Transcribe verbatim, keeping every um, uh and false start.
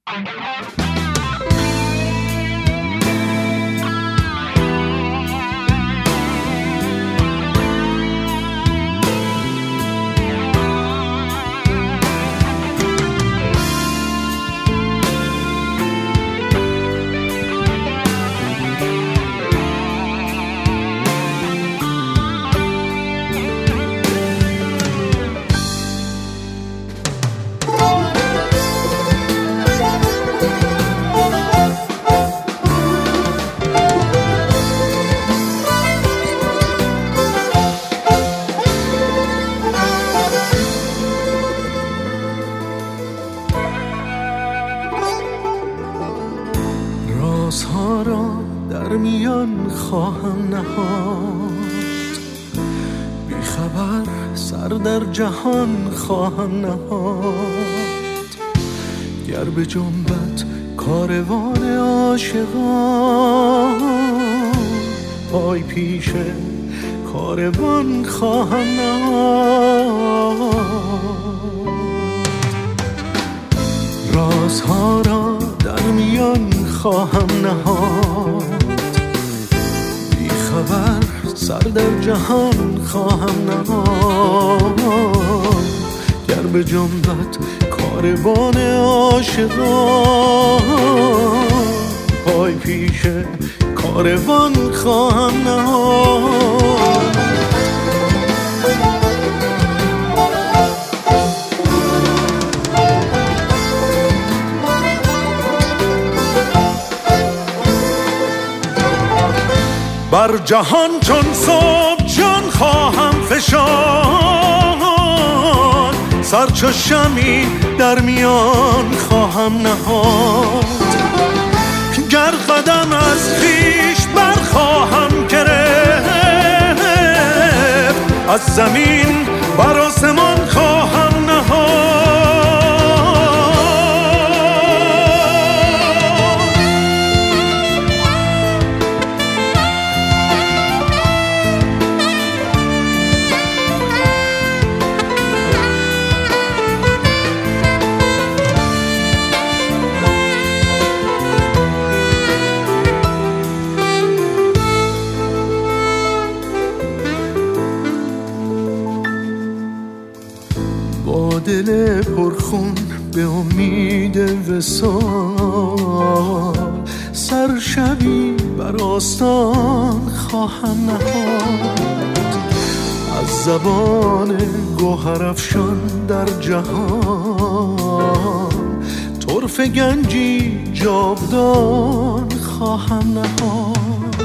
رازها را در میان خواهم نهاد، بی خبر سر در جهان خواهم نهاد. گر به جنبت کاروان عاشقان، پای پیش کاروان خواهم نهاد. رازها را در میان خواهم نهاد، بی خبر سر در جهان خواهم نهاد. گر به جنبت کاروان عاشقان، پای پیش کاروان خواهم نهاد. بر جهان چون صبح جان خواهم فشاند، سر چو شمعی در میان خواهم نهاد. گر قدم از خویش برخواهم گرفت، از زمین بر آسمان خواهم نهاد. با دل پرخون به امید وصال، سر شبی بر آستان خواهم نهاد. از زبان گوهر افشان در جهان، طرفه گنجی جاودان خواهم نهاد.